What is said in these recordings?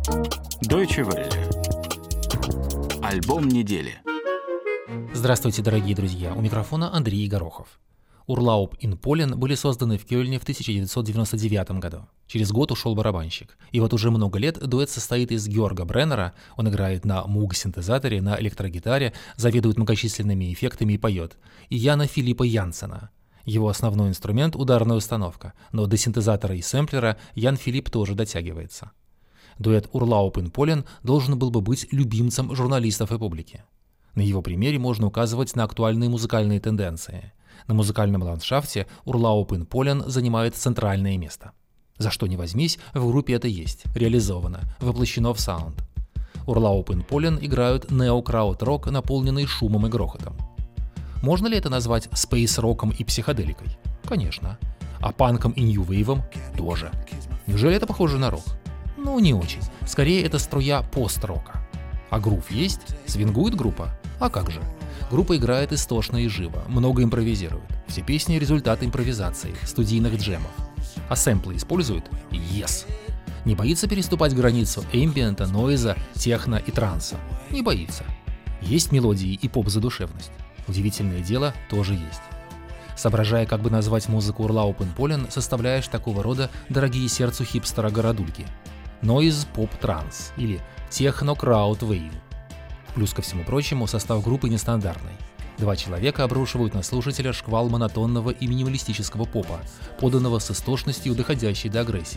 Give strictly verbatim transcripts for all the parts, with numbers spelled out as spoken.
Deutsche Welle. Альбом недели. Здравствуйте, дорогие друзья! У микрофона Андрей Горохов. Urlaub in Polen были созданы в Кёльне в тысяча девятьсот девяносто девятом году. Через год ушел барабанщик. И вот уже много лет дуэт состоит из Георга Бреннера, он играет на муг-синтезаторе, на электрогитаре, заведует многочисленными эффектами и поет, и Яна Филиппа Янсена. Его основной инструмент – ударная установка, но до синтезатора и сэмплера Ян Филипп тоже дотягивается. Дуэт Urlaub in Polen должен был бы быть любимцем журналистов и публики. На его примере можно указывать на актуальные музыкальные тенденции. На музыкальном ландшафте Urlaub in Polen занимает центральное место. За что ни возьмись, в группе это есть, реализовано, воплощено в саунд. Urlaub in Polen играют нео-крауд-рок, наполненный шумом и грохотом. Можно ли это назвать спейс-роком и психоделикой? Конечно. А панком и нью-вейвом тоже. Неужели это похоже на рок? Ну, не очень. Скорее, это струя пост-рока. А грув есть? Свингует группа? А как же? Группа играет истошно и живо, много импровизирует. Все песни – результат импровизации, студийных джемов. А сэмплы используют? Yes! Не боится переступать границу эмбиента, нойза, техно и транса? Не боится. Есть мелодии и поп-задушевность. Удивительное дело тоже есть. Соображая, как бы назвать музыку Urlaub in Polen, составляешь такого рода дорогие сердцу хипстера городульки. Noise Pop Trance или Techno Crowd Wave. Плюс ко всему прочему, состав группы нестандартный. Два человека обрушивают на слушателя шквал монотонного и минималистического попа, поданного с истошностью, доходящей до агрессии.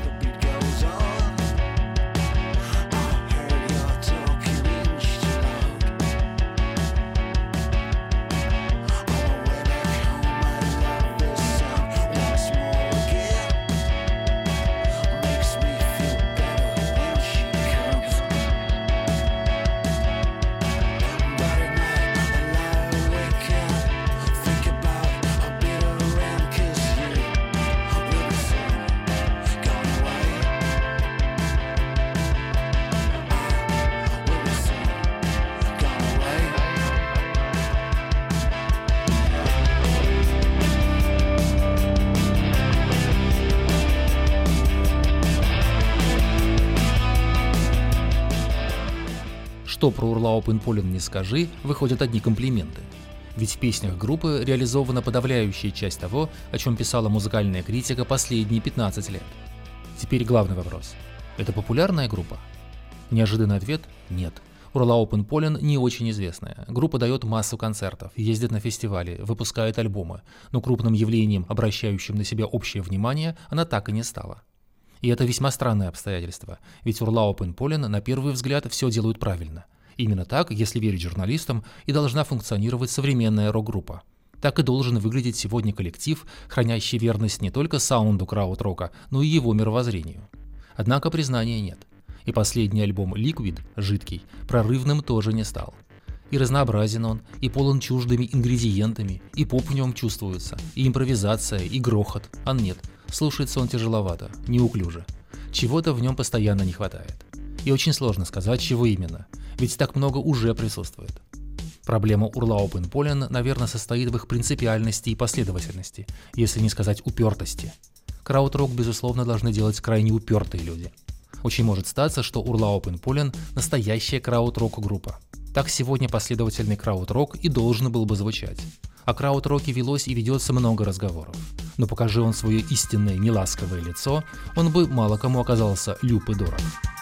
Что про Urlaub in Polen не скажи, выходят одни комплименты. Ведь в песнях группы реализована подавляющая часть того, о чем писала музыкальная критика последние пятнадцать лет. Теперь главный вопрос. Это популярная группа? Неожиданный ответ – нет. Urlaub in Polen не очень известная. Группа дает массу концертов, ездит на фестивали, выпускает альбомы, но крупным явлением, обращающим на себя общее внимание, она так и не стала. И это весьма странное обстоятельство, ведь Urlaub in Polen на первый взгляд все делают правильно. Именно так, если верить журналистам, и должна функционировать современная рок-группа. Так и должен выглядеть сегодня коллектив, хранящий верность не только саунду крауд-рока, но и его мировоззрению. Однако признания нет. И последний альбом Liquid, жидкий, прорывным тоже не стал. И разнообразен он, и полон чуждыми ингредиентами, и поп в нем чувствуется, и импровизация, и грохот, а нет. Слушается он тяжеловато, неуклюже. Чего-то в нем постоянно не хватает. И очень сложно сказать, чего именно, ведь так много уже присутствует. Проблема Urlaub in Polen, наверное, состоит в их принципиальности и последовательности, если не сказать упертости. Крауд-рок, безусловно, должны делать крайне упертые люди. Очень может статься, что Urlaub in Polen – настоящая крауд-рок-группа. Так сегодня последовательный крауд-рок и должен был бы звучать. О крауд-роке велось и ведется много разговоров. Но покажи он свое истинное неласковое лицо, он бы мало кому оказался люб и дорог.